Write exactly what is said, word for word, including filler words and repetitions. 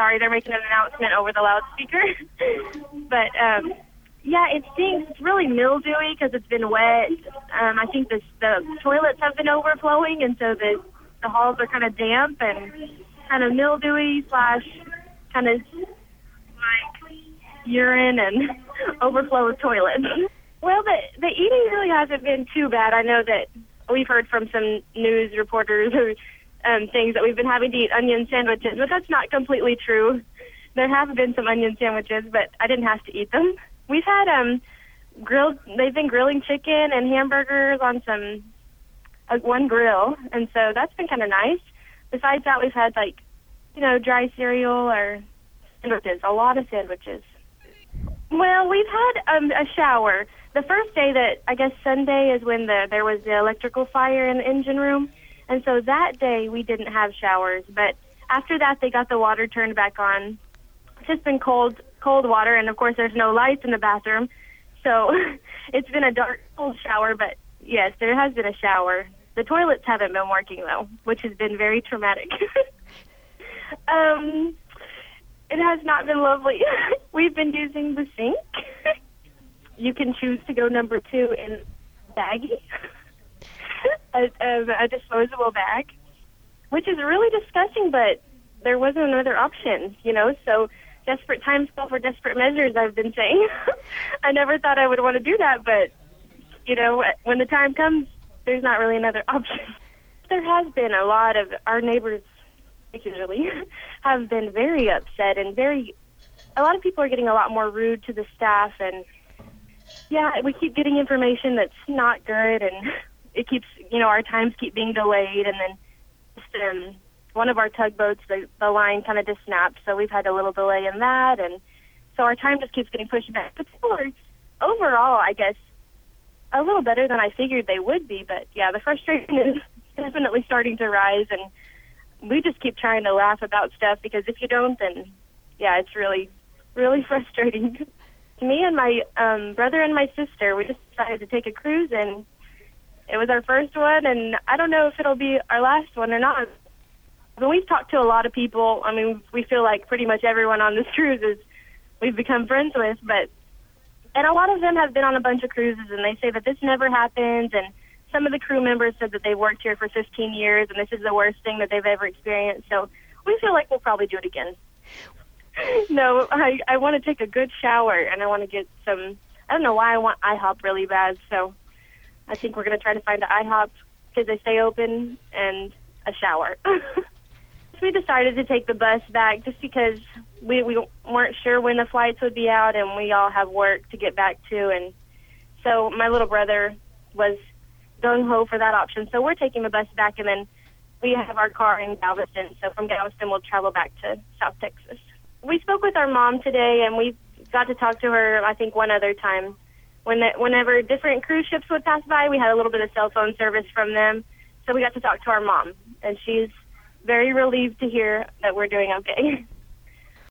sorry, they're making an announcement over the loudspeaker. But, um, yeah, it stinks. It's really mildewy because it's been wet. Um, I think this, the toilets have been overflowing, and so the, the halls are kind of damp and kind of mildewy slash kind of like urine and overflow of toilets. Well, the, the eating really hasn't been too bad. I know that we've heard from some news reporters or um, things that we've been having to eat onion sandwiches, but that's not completely true. There have been some onion sandwiches, but I didn't have to eat them. We've had um, grilled, they've been grilling chicken and hamburgers on some, uh, one grill, and so that's been kind of nice. Besides that, we've had, like, you know, dry cereal or sandwiches, a lot of sandwiches. Well, we've had um, a shower. The first day that, I guess Sunday is when the there was the electrical fire in the engine room, and so that day we didn't have showers. But after that, they got the water turned back on. It's just been cold, cold water, and of course there's no lights in the bathroom, so it's been a dark, cold shower. But yes, there has been a shower. The toilets haven't been working though, which has been very traumatic. um, it has not been lovely. We've been using the sink. You can choose to go number two in baggie, a, a, a disposable bag, which is really disgusting, but there wasn't another option, you know, so desperate times call for desperate measures, I've been saying. I never thought I would want to do that, but, you know, when the time comes, there's not really another option. There has been a lot of our neighbors, particularly, have been very upset and very, a lot of people are getting a lot more rude to the staff, and yeah, we keep getting information that's not good, and it keeps, you know, our times keep being delayed, and then just, um, one of our tugboats, the, the line kind of just snapped, so we've had a little delay in that, and so our time just keeps getting pushed back. But people are, overall, I guess, a little better than I figured they would be, but yeah, the frustration is definitely starting to rise, and we just keep trying to laugh about stuff, because if you don't, then, yeah, it's really, really frustrating. Me and my um, brother and my sister, we just decided to take a cruise, and it was our first one, and I don't know if it'll be our last one or not. But we've talked to a lot of people. I mean, we feel like pretty much everyone on this cruise is we've become friends with, but and a lot of them have been on a bunch of cruises, and they say that this never happens, and some of the crew members said that they've worked here for fifteen years, and this is the worst thing that they've ever experienced, so we feel like we'll probably do it again. No, I, I want to take a good shower, and I want to get some, I don't know why I want IHOP really bad, so I think we're going to try to find an IHOP because they stay open, and a shower. So we decided to take the bus back just because we, we weren't sure when the flights would be out, and we all have work to get back to, and so my little brother was gung-ho for that option, so we're taking the bus back, and then we have our car in Galveston, so from Galveston we'll travel back to South Texas. We spoke with our mom today, and we got to talk to her, I think, one other time. When the, whenever different cruise ships would pass by, we had a little bit of cell phone service from them, so we got to talk to our mom, and she's very relieved to hear that we're doing okay.